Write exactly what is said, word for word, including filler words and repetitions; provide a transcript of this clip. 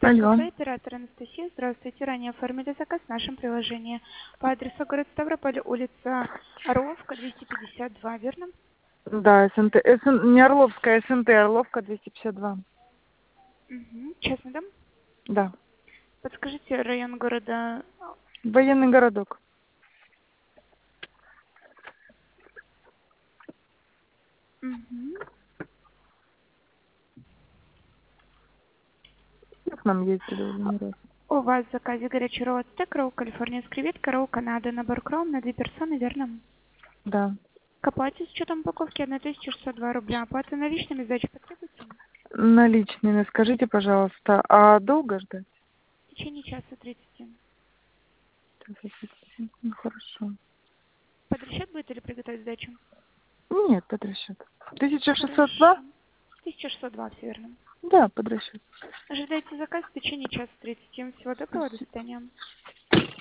Алло. ПСК, оператор Анастасия. Здравствуйте. Ранее оформили заказ в нашем приложении по адресу город Ставрополь, улица Орловка, двести пятьдесят два, верно? Да, СНТ, СН, не Орловская, СНТ, Орловка, двести пятьдесят два. Угу. Частный дом? Да. Подскажите район города. Военный городок. Угу. Я к нам ездили уже не раз. У вас в заказе горячий ролл стек, ролл Калифорния с креветкой, ролл Канада, набор кром на две персоны, верно? Да. К оплате с учетом упаковки тысяча шестьсот два рубля. Оплата наличными, сдача потребуется? Наличными, скажите, пожалуйста, а долго ждать? В течение часа тридцати. Сейчас я запишу. Ну, хорошо. Под расчет будет или приготовить сдачу? Нет, под расчет. тысяча шестьсот Хорошо. два? тысяча шестьсот два, все верно. Да, под расчет. Ожидайте заказ в течение часа тридцати. Всего доброго, до свидания.